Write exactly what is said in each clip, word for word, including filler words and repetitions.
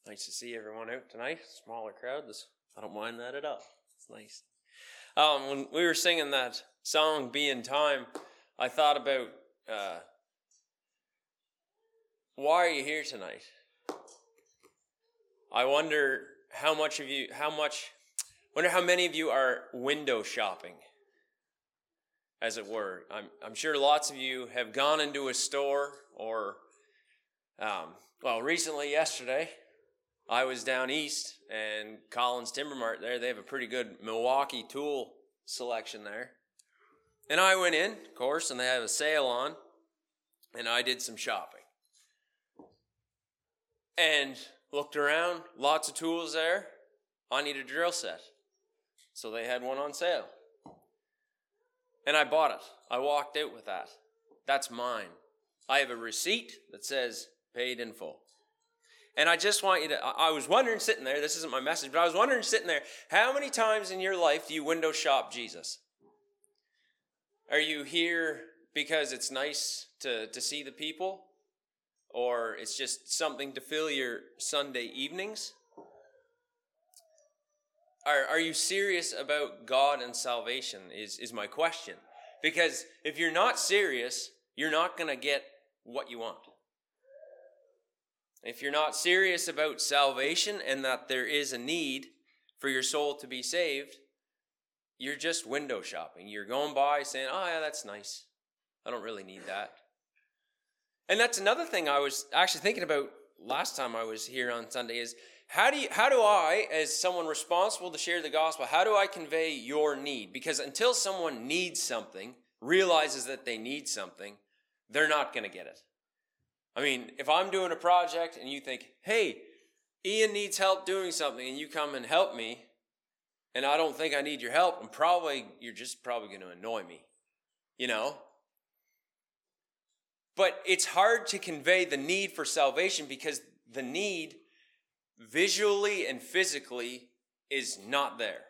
Nice to see everyone out tonight. Smaller crowd. This, I don't mind that at all. It's nice. Um, when we were singing that song, Be in Time, I thought about uh, why are you here tonight? I wonder how much of you, how much, wonder how many of you are window shopping, as it were. I'm, I'm sure lots of you have gone into a store or, um, well, recently, yesterday, I was down east, and Collins Timber Mart there, they have a pretty good Milwaukee tool selection there. And I went in, of course, and they have a sale on, and I did some shopping. And looked around, lots of tools there. I need a drill set. So they had one on sale. And I bought it. I walked out with that. That's mine. I have a receipt that says paid in full. And I just want you to, I was wondering sitting there, this isn't my message, but I was wondering sitting there, how many times in your life do you window shop Jesus? Are you here because it's nice to, to see the people? Or it's just something to fill your Sunday evenings? Are, are you serious about God and salvation is, is my question. Because if you're not serious, you're not going to get what you want. If you're not serious about salvation and that there is a need for your soul to be saved, you're just window shopping. You're going by saying, oh yeah, that's nice. I don't really need that. And that's another thing I was actually thinking about last time I was here on Sunday is, how do you, how do I, as someone responsible to share the gospel, how do I convey your need? Because until someone needs something, realizes that they need something, they're not going to get it. I mean, if I'm doing a project and you think, hey, Ian needs help doing something, and you come and help me, and I don't think I need your help, I'm probably, you're just probably going to annoy me, you know? But it's hard to convey the need for salvation because the need visually and physically is not there.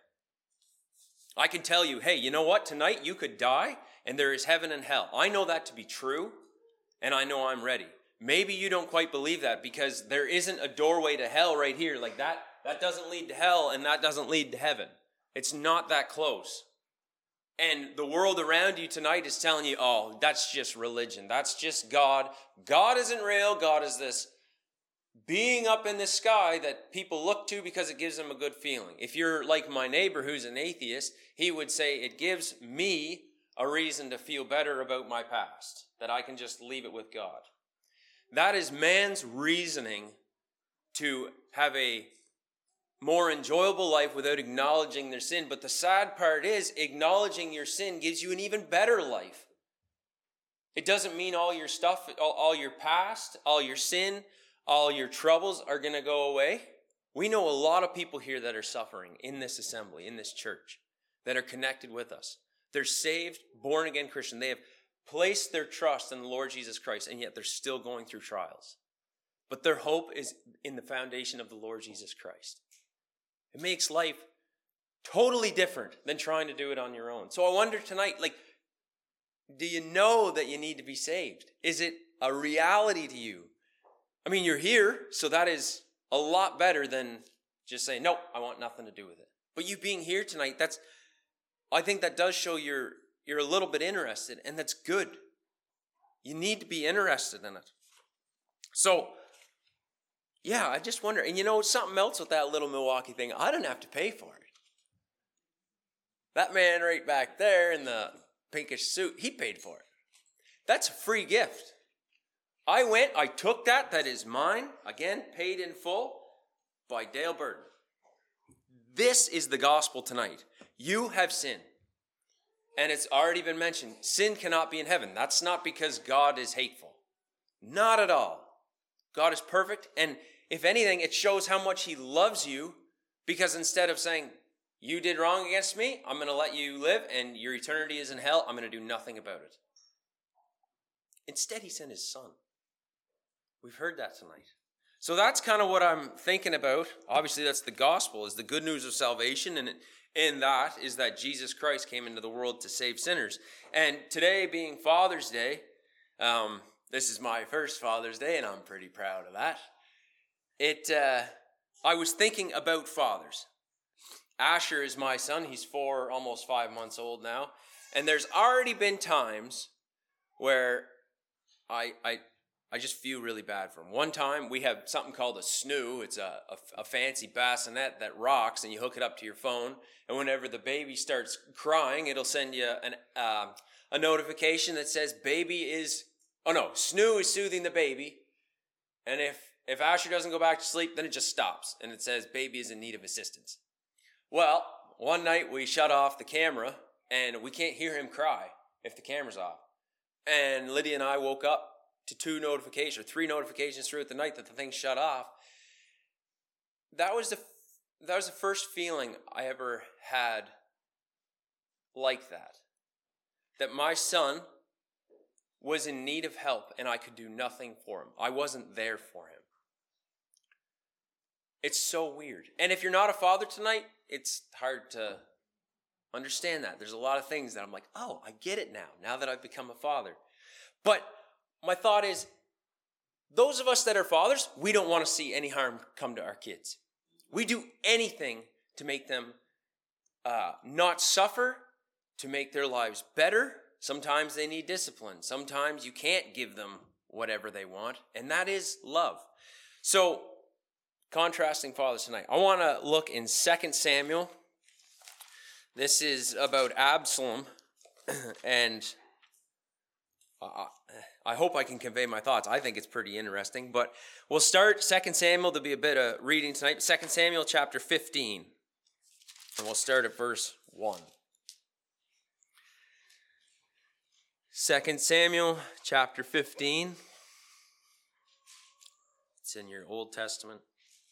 I can tell you, hey, you know what? Tonight you could die and there is heaven and hell. I know that to be true, and I know I'm ready. Maybe you don't quite believe that because there isn't a doorway to hell right here. Like that, that doesn't lead to hell and that doesn't lead to heaven. It's not that close. And the world around you tonight is telling you, oh, that's just religion. That's just God. God isn't real. God is this being up in the sky that people look to because it gives them a good feeling. If you're like my neighbor who's an atheist, he would say it gives me a reason to feel better about my past, that I can just leave it with God. That is man's reasoning to have a more enjoyable life without acknowledging their sin. But the sad part is, acknowledging your sin gives you an even better life. It doesn't mean all your stuff, all, all your past, all your sin, all your troubles are going to go away. We know a lot of people here that are suffering in this assembly, in this church, that are connected with us. They're saved, born-again Christian. They have placed their trust in the Lord Jesus Christ, and yet they're still going through trials. But their hope is in the foundation of the Lord Jesus Christ. It makes life totally different than trying to do it on your own. So I wonder tonight, like, do you know that you need to be saved? Is it a reality to you? I mean, you're here, so that is a lot better than just saying, nope, I want nothing to do with it. But you being here tonight, that's, I think that does show you're, you're a little bit interested, and that's good. You need to be interested in it. So, yeah, I just wonder, and you know, something else with that little Milwaukee thing, I didn't have to pay for it. That man right back there in the pinkish suit, he paid for it. That's a free gift. I went, I took that, that is mine, again, paid in full by Dale Burton. This is the gospel tonight. You have sinned. And it's already been mentioned, sin cannot be in heaven. That's not because God is hateful. Not at all. God is perfect, and if anything, it shows how much he loves you, because instead of saying, you did wrong against me, I'm going to let you live, and your eternity is in hell, I'm going to do nothing about it. Instead, he sent his son. We've heard that tonight. So that's kind of what I'm thinking about. Obviously, that's the gospel, is the good news of salvation, and in that is that Jesus Christ came into the world to save sinners. And today being Father's Day, um, this is my first Father's Day, and I'm pretty proud of that. It, uh, I was thinking about fathers. Asher is my son. He's four, almost five months old now. And there's already been times where I I I just feel really bad for him. One time, we have something called a snoo. It's a, a, a fancy bassinet that rocks, and you hook it up to your phone. And whenever the baby starts crying, it'll send you an uh, a notification that says baby is, oh no, snoo is soothing the baby. And if, if Asher doesn't go back to sleep, then it just stops. And it says baby is in need of assistance. Well, one night we shut off the camera, and we can't hear him cry if the camera's off. And Lydia and I woke up to two notifications, or three notifications throughout the night that the thing shut off. That was the that was the first feeling I ever had like that. That my son was in need of help and I could do nothing for him. I wasn't there for him. It's so weird. And if you're not a father tonight, it's hard to understand that. There's a lot of things that I'm like, oh, I get it now, now that I've become a father. But my thought is, those of us that are fathers, we don't want to see any harm come to our kids. We do anything to make them uh, not suffer, to make their lives better. Sometimes they need discipline. Sometimes you can't give them whatever they want, and that is love. So, contrasting fathers tonight, I want to look in Second Samuel. This is about Absalom, and uh, I hope I can convey my thoughts. I think it's pretty interesting, but we'll start Second Samuel. There'll be a bit of reading tonight. Second Samuel chapter fifteen, and we'll start at verse one. Second Samuel chapter fifteen. It's in your Old Testament.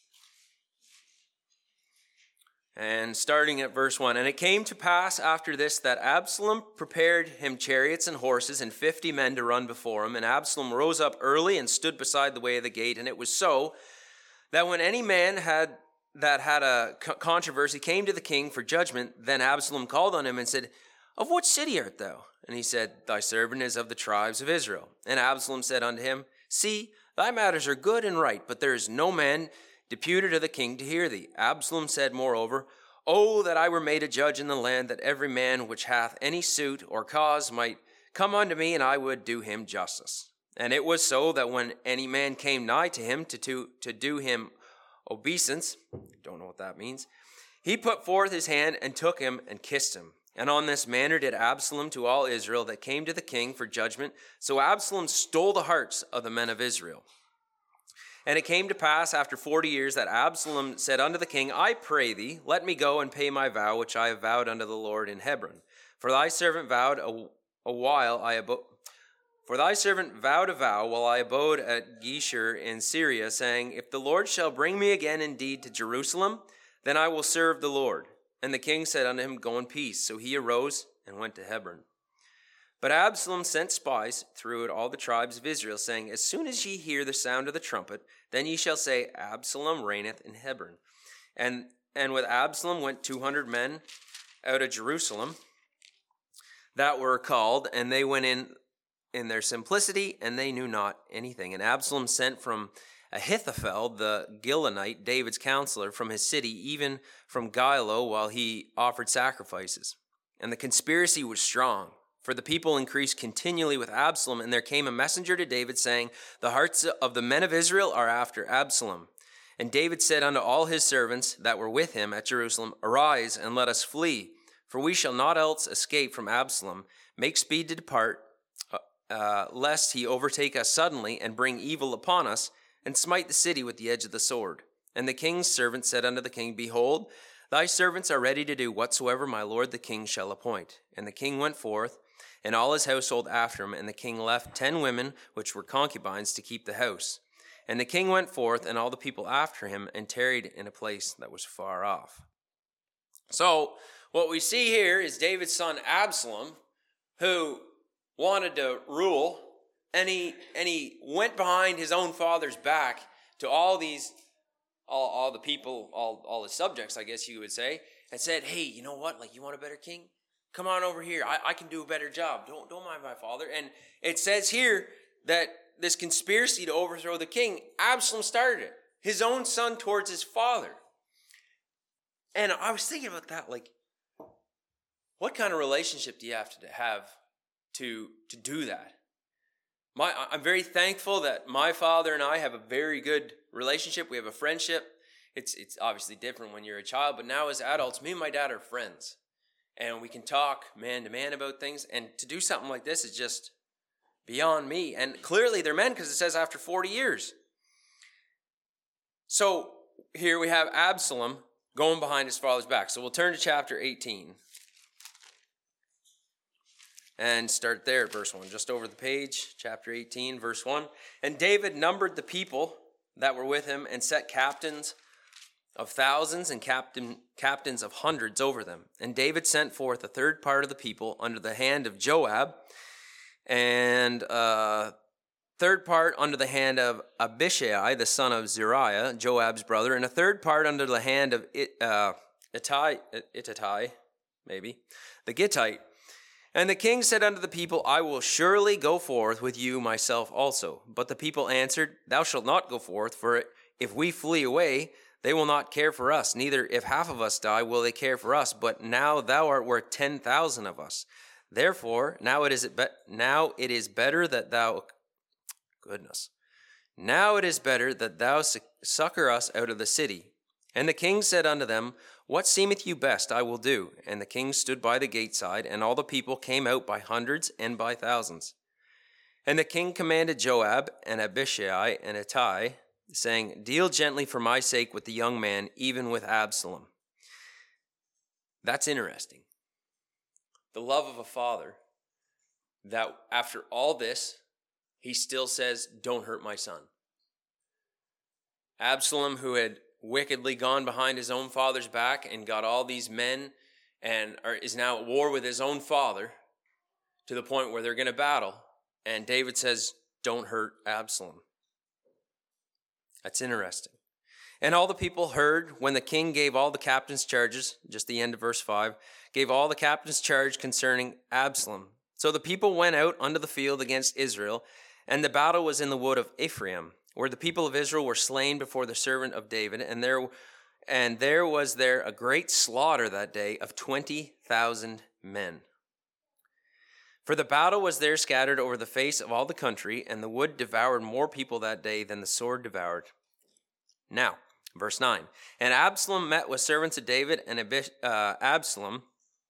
And starting at verse one, and it came to pass after this that Absalom prepared him chariots and horses and fifty men to run before him. And Absalom rose up early and stood beside the way of the gate. And it was so that when any man had that had a controversy came to the king for judgment, then Absalom called on him and said, of what city art thou? And he said, thy servant is of the tribes of Israel. And Absalom said unto him, see, thy matters are good and right, but there is no man deputed to the king to hear thee. Absalom said moreover, oh, that I were made a judge in the land, that every man which hath any suit or cause might come unto me, and I would do him justice. And it was so that when any man came nigh to him to, to, to do him obeisance, don't know what that means, he put forth his hand and took him and kissed him. And on this manner did Absalom to all Israel that came to the king for judgment. So Absalom stole the hearts of the men of Israel. And it came to pass after forty years that Absalom said unto the king, I pray thee, let me go and pay my vow, which I have vowed unto the Lord in Hebron. For thy servant vowed a, a while I abode. For thy servant vowed a vow while I abode at Geshur in Syria, saying, if the Lord shall bring me again indeed to Jerusalem, then I will serve the Lord. And the king said unto him, go in peace. So he arose and went to Hebron. But Absalom sent spies throughout all the tribes of Israel, saying, as soon as ye hear the sound of the trumpet, then ye shall say, Absalom reigneth in Hebron. And and with Absalom went two hundred men out of Jerusalem that were called, and they went in in their simplicity, and they knew not anything. And Absalom sent from Ahithophel, the Gilonite, David's counselor, from his city, even from Gilo, while he offered sacrifices. And the conspiracy was strong. For the people increased continually with Absalom, and there came a messenger to David, saying, the hearts of the men of Israel are after Absalom. And David said unto all his servants that were with him at Jerusalem, arise, and let us flee, for we shall not else escape from Absalom. Make speed to depart, uh, lest he overtake us suddenly, and bring evil upon us, and smite the city with the edge of the sword. And the king's servant said unto the king, behold, thy servants are ready to do whatsoever my lord the king shall appoint. And the king went forth, and all his household after him, and the king left ten women, which were concubines, to keep the house. And the king went forth, and all the people after him, and tarried in a place that was far off. So, what we see here is David's son Absalom, who wanted to rule, and he and he went behind his own father's back to all these, all, all the people, all, all the subjects, I guess you would say, and said, hey, you know what, like, you want a better king? Come on over here. I, I can do a better job. Don't, don't mind my father. And it says here that this conspiracy to overthrow the king, Absalom started it. his own son towards his father. And I was thinking about that, like, what kind of relationship do you have to have to, to do that? My, I'm very thankful that my father and I have a very good relationship. We have a friendship. It's, it's obviously different when you're a child, but now as adults, me and my dad are friends. And we can talk man to man about things. And to do something like this is just beyond me. And clearly they're men because it says after forty years. So here we have Absalom going behind his father's back. So we'll turn to chapter eighteen. And start there at verse one. Just over the page, chapter eighteen, verse one. And David numbered the people that were with him and set captains of thousands and captain, captains of hundreds over them. And David sent forth a third part of the people under the hand of Joab, and a third part under the hand of Abishai, the son of Zeruiah, Joab's brother, and a third part under the hand of it, uh, Ittai, Ittai, maybe, the Gittite. And the king said unto the people, I will surely go forth with you myself also. But the people answered, Thou shalt not go forth, for if we flee away, they will not care for us. Neither if half of us die will they care for us. But now thou art worth ten thousand of us. Therefore, now it is be- now it is better that thou, goodness, now it is better that thou succor us out of the city. And the king said unto them, What seemeth you best, I will do. And the king stood by the gate side, and all the people came out by hundreds and by thousands. And the king commanded Joab and Abishai and Ittai, saying, Deal gently for my sake with the young man, even with Absalom. That's interesting. The love of a father, that after all this, he still says, don't hurt my son. Absalom, who had wickedly gone behind his own father's back and got all these men and are, is now at war with his own father to the point where they're going to battle. And David says, don't hurt Absalom. That's interesting. And all the people heard when the king gave all the captains charges, just the end of verse five, gave all the captains charge concerning Absalom. So the people went out unto the field against Israel, and the battle was in the wood of Ephraim, where the people of Israel were slain before the servant of David, and there and there was there a great slaughter that day of twenty thousand men. For the battle was there scattered over the face of all the country, and the wood devoured more people that day than the sword devoured. Now, verse nine. And Absalom met with servants of David, and Abish, uh, Absalom,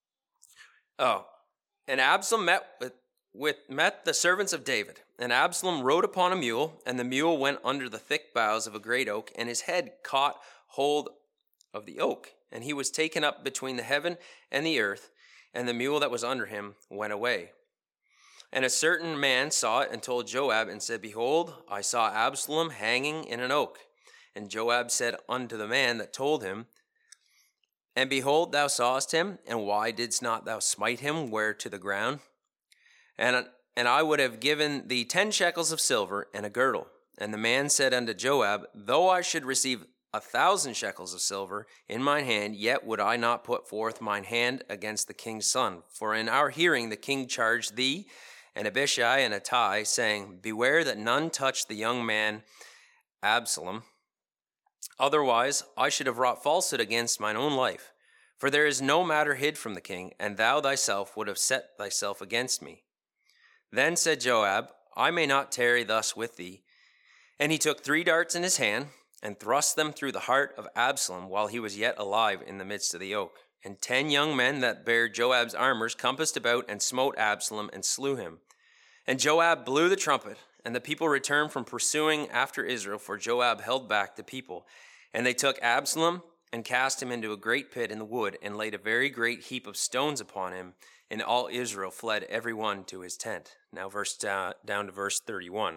oh, and Absalom met with, with met the servants of David. And Absalom rode upon a mule, and the mule went under the thick boughs of a great oak, and his head caught hold of the oak, and he was taken up between the heaven and the earth, and the mule that was under him went away. And a certain man saw it and told Joab and said, Behold, I saw Absalom hanging in an oak. And Joab said unto the man that told him, And behold, thou sawest him, and why didst not thou smite him where to the ground? And, and I would have given thee ten shekels of silver and a girdle. And the man said unto Joab, Though I should receive a thousand shekels of silver in mine hand, yet would I not put forth mine hand against the king's son. For in our hearing the king charged thee, and Abishai and Ittai, saying, Beware that none touch the young man Absalom. Otherwise I should have wrought falsehood against mine own life. For there is no matter hid from the king, and thou thyself would have set thyself against me. Then said Joab, I may not tarry thus with thee. And he took three darts in his hand, and thrust them through the heart of Absalom while he was yet alive in the midst of the oak. And ten young men that bare Joab's armors compassed about and smote Absalom and slew him. And Joab blew the trumpet, and the people returned from pursuing after Israel, for Joab held back the people. And they took Absalom and cast him into a great pit in the wood, and laid a very great heap of stones upon him. And all Israel fled every one to his tent. Now verse uh, down to verse thirty-one.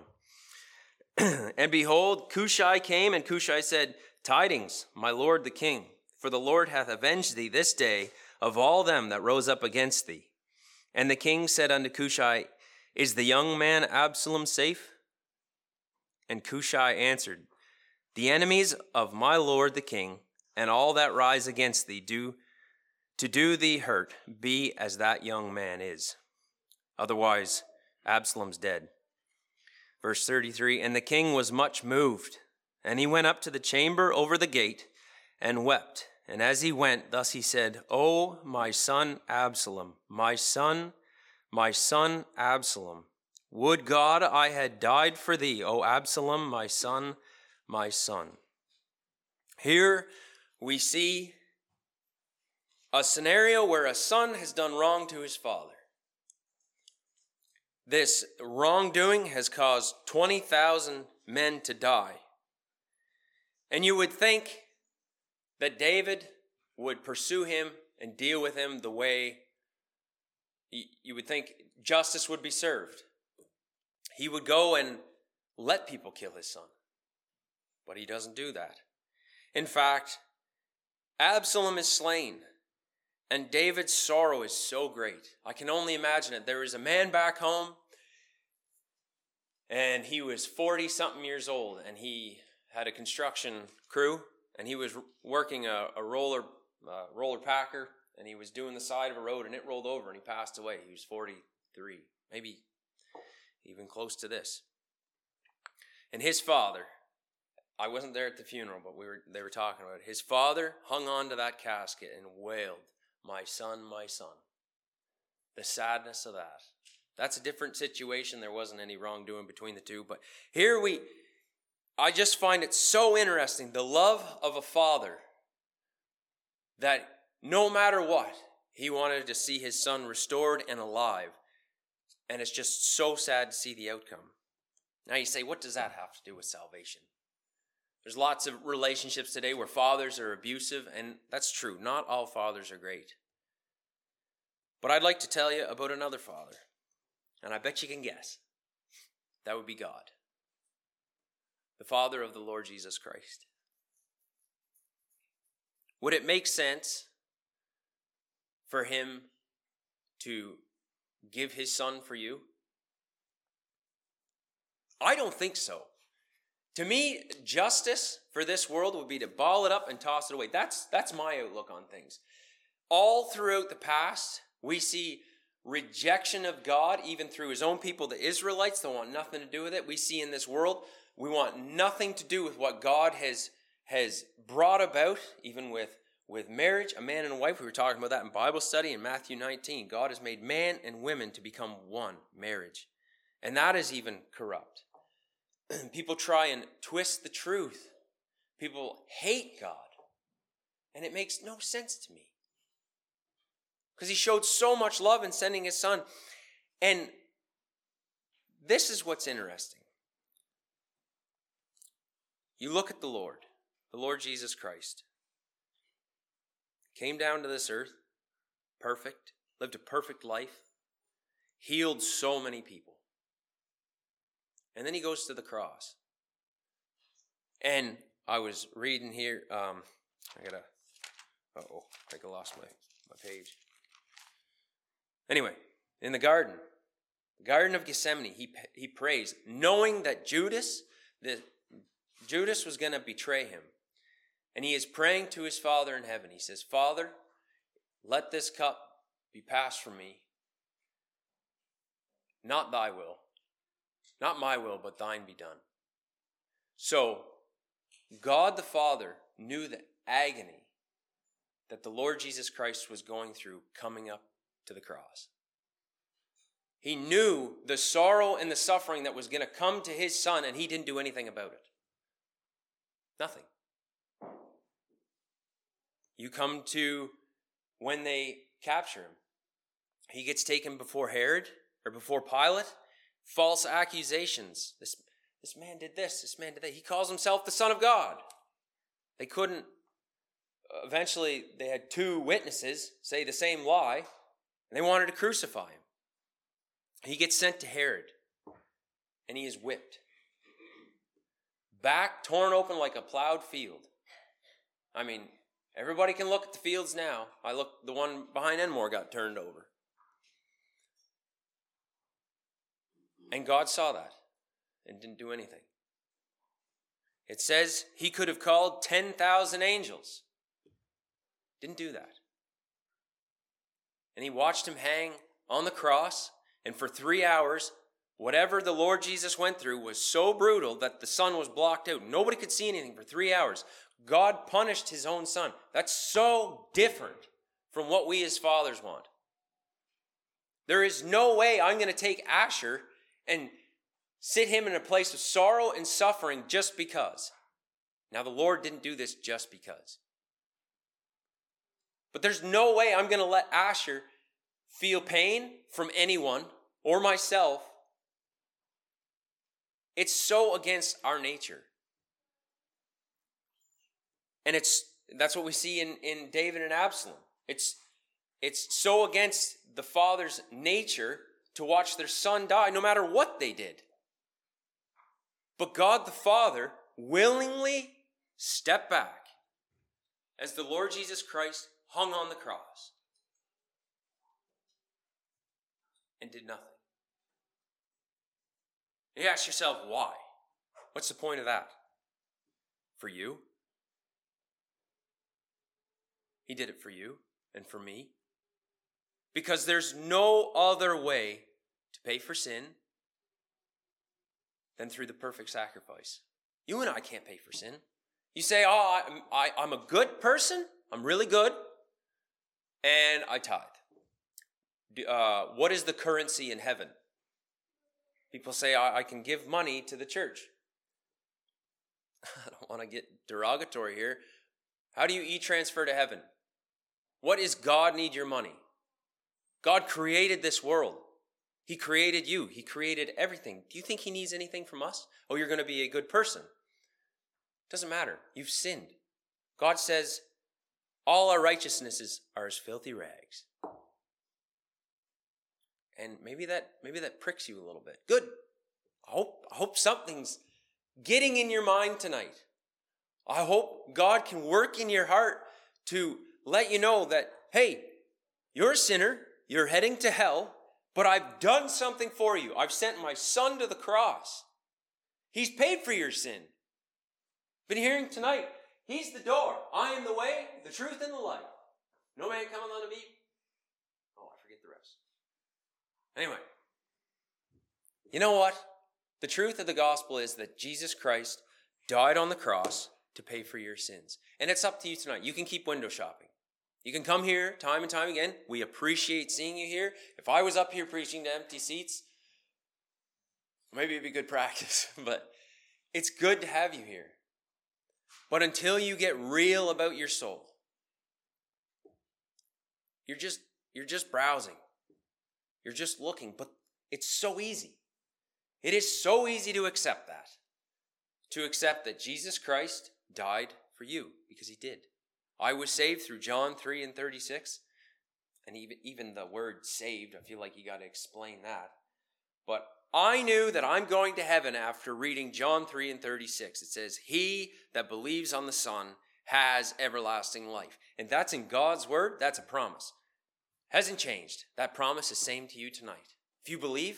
And behold, Cushai came, and Cushai said, Tidings, my lord the king, for the Lord hath avenged thee this day of all them that rose up against thee. And the king said unto Cushai, Is the young man Absalom safe? And Cushai answered, The enemies of my lord the king, and all that rise against thee, do to do thee hurt, be as that young man is. Otherwise, Absalom's dead. Verse thirty-three, And the king was much moved, And he went up to the chamber over the gate and wept. And as he went, thus he said, O my son Absalom, my son, my son Absalom, would God I had died for thee, O Absalom, my son, my son. Here we see a scenario where a son has done wrong to his father. This wrongdoing has caused twenty thousand men to die. And you would think that David would pursue him and deal with him the way you would think justice would be served. He would go and let people kill his son. But he doesn't do that. In fact, Absalom is slain, and David's sorrow is so great. I can only imagine it. There is a man back home, and he was forty-something years old, and he had a construction crew, and he was working a, a roller uh, roller packer, and he was doing the side of a road, and it rolled over, and he passed away. He was forty-three, maybe even close to this. And his father, I wasn't there at the funeral, but we were they were talking about it. His father hung on to that casket and wailed, "My son, my son." The sadness of that. That's a different situation. There wasn't any wrongdoing between the two, but here we I just find it so interesting, the love of a father, that no matter what, he wanted to see his son restored and alive. And it's just so sad to see the outcome. Now you say, what does that have to do with salvation? There's lots of relationships today where fathers are abusive, and that's true. Not all fathers are great. But I'd like to tell you about another father, and I bet you can guess. That would be God. The Father of the Lord Jesus Christ. Would it make sense for him to give his son for you? I don't think so. To me, justice for this world would be to ball it up and toss it away. That's, that's my outlook on things. All throughout the past, we see rejection of God, even through his own people, the Israelites. They want nothing to do with it. We see in this world, we want nothing to do with what God has, has brought about, even with, with marriage, a man and a wife. We were talking about that in Bible study in Matthew nineteen. God has made man and women to become one, marriage. And that is even corrupt. People try and twist the truth. People hate God. And it makes no sense to me. Because he showed so much love in sending his son. And this is what's interesting. You look at the Lord, the Lord Jesus Christ. Came down to this earth, perfect, lived a perfect life, healed so many people. And then he goes to the cross. And I was reading here, um, I gotta, uh-oh, I think I lost my, my page. Anyway, in the garden, the Garden of Gethsemane, he he prays, knowing that Judas, the, Judas was going to betray him. And he is praying to his Father in heaven. He says, Father, let this cup be passed from me. Not thy will. Not my will, but thine be done. So, God the Father knew the agony that the Lord Jesus Christ was going through coming up to the cross. He knew the sorrow and the suffering that was going to come to his son, and he didn't do anything about it. Nothing. You come to when they capture him. He gets taken before Herod or before Pilate. False accusations. This, this man did this, this man did that. He calls himself the Son of God. They couldn't, eventually they had two witnesses say the same lie, and they wanted to crucify him. He gets sent to Herod, and he is whipped. Back torn open like a plowed field. I mean, everybody can look at the fields now. I look, the one behind Enmore got turned over. And God saw that and didn't do anything. It says he could have called ten thousand angels. Didn't do that. And he watched him hang on the cross, and for three hours whatever the Lord Jesus went through was so brutal that the sun was blocked out. Nobody could see anything for three hours. God punished his own son. That's so different from what we as fathers want. There is no way I'm going to take Asher and sit him in a place of sorrow and suffering just because. Now, the Lord didn't do this just because. But there's no way I'm going to let Asher feel pain from anyone or myself. It's so against our nature. And it's that's what we see in, in David and Absalom. It's, it's so against the father's nature to watch their son die, no matter what they did. But God the Father willingly stepped back as the Lord Jesus Christ hung on the cross and did nothing. You ask yourself, why? What's the point of that? For you? He did it for you and for me. Because there's no other way to pay for sin than through the perfect sacrifice. You and I can't pay for sin. You say, oh, I, I, I'm a good person. I'm really good. And I tithe. Uh, what is the currency in heaven? People say, I, I can give money to the church. I don't want to get derogatory here. How do you e-transfer to heaven? What does God need your money? God created this world. He created you. He created everything. Do you think he needs anything from us? Oh, you're going to be a good person. Doesn't matter. You've sinned. God says all our righteousnesses are as filthy rags. And maybe that maybe that pricks you a little bit. Good. I hope, I hope something's getting in your mind tonight. I hope God can work in your heart to let you know that, hey, you're a sinner. You're heading to hell, but I've done something for you. I've sent my son to the cross. He's paid for your sin. Been hearing tonight, he's the door. I am the way, the truth, and the life. No man cometh unto me. Oh, I forget the rest. Anyway, you know what? The truth of the gospel is that Jesus Christ died on the cross to pay for your sins. And it's up to you tonight. You can keep window shopping. You can come here time and time again. We appreciate seeing you here. If I was up here preaching to empty seats, maybe it'd be good practice, but it's good to have you here. But until you get real about your soul, you're just, you're just browsing. You're just looking, but it's so easy. It is so easy to accept that. To accept that Jesus Christ died for you, because he did. I was saved through John three and thirty-six. And even, even the word saved, I feel like you got to explain that. But I knew that I'm going to heaven after reading John three and thirty-six. It says, he that believes on the Son has everlasting life. And that's in God's word. That's a promise. Hasn't changed. That promise is same to you tonight. If you believe,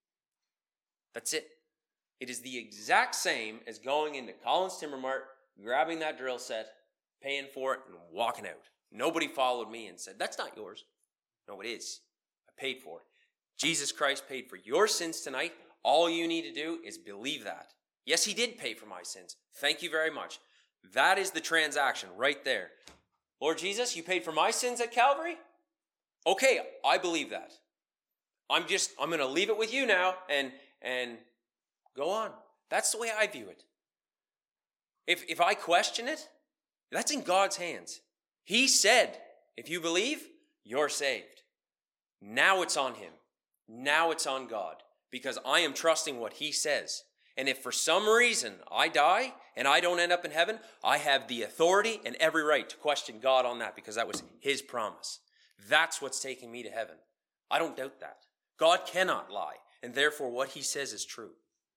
that's it. It is the exact same as going into Collins Timber Mart, grabbing that drill set, paying for it, and walking out. Nobody followed me and said, that's not yours. No, it is. I paid for it. Jesus Christ paid for your sins tonight. All you need to do is believe that. Yes, he did pay for my sins. Thank you very much. That is the transaction right there. Lord Jesus, you paid for my sins at Calvary? Okay, I believe that. I'm just, I'm going to leave it with you now and, and go on. That's the way I view it. If, if I question it, that's in God's hands. He said, if you believe, you're saved. Now it's on him. Now it's on God, because I am trusting what he says. And if for some reason I die and I don't end up in heaven, I have the authority and every right to question God on that, because that was his promise. That's what's taking me to heaven. I don't doubt that. God cannot lie, and therefore what he says is true.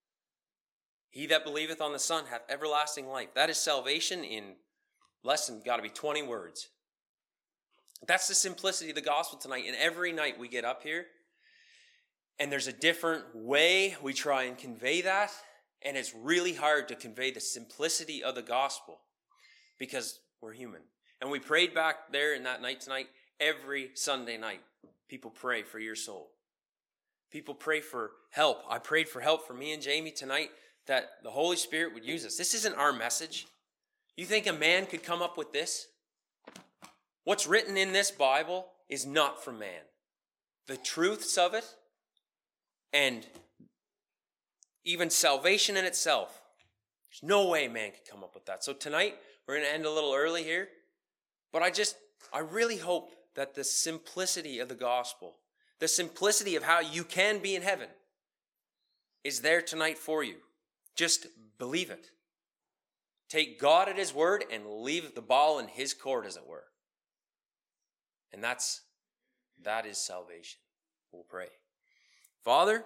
He that believeth on the Son hath everlasting life. That is salvation in less than got to be twenty words. That's the simplicity of the gospel tonight. And every night we get up here, and there's a different way we try and convey that. And it's really hard to convey the simplicity of the gospel because we're human. And we prayed back there in that night tonight. Every Sunday night, people pray for your soul. People pray for help. I prayed for help for me and Jamie tonight, that the Holy Spirit would use us. This isn't our message. You think a man could come up with this? What's written in this Bible is not from man. The truths of it, and even salvation in itself, there's no way man could come up with that. So tonight, we're going to end a little early here, but I just, I really hope that the simplicity of the gospel, the simplicity of how you can be in heaven, is there tonight for you. Just believe it. Take God at his word and leave the ball in his court, as it were. And that's, that is salvation. We'll pray. Father,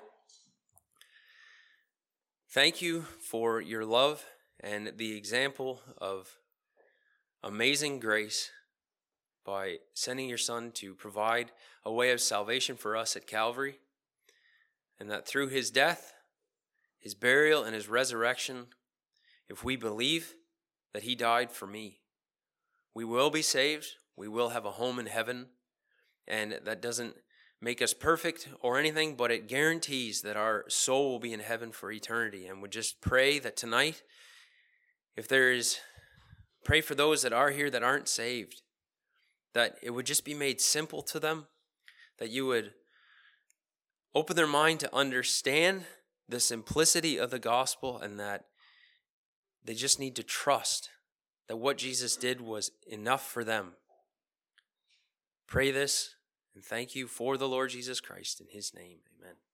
thank you for your love and the example of amazing grace by sending your Son to provide a way of salvation for us at Calvary, and that through his death, his burial, and his resurrection, if we believe that he died for me, we will be saved, we will have a home in heaven, and that doesn't make us perfect or anything, but it guarantees that our soul will be in heaven for eternity. And we just pray that tonight, if there is, pray for those that are here that aren't saved, that it would just be made simple to them, that you would open their mind to understand the simplicity of the gospel, and that they just need to trust that what Jesus did was enough for them. Pray this and thank you for the Lord Jesus Christ. In his name, amen.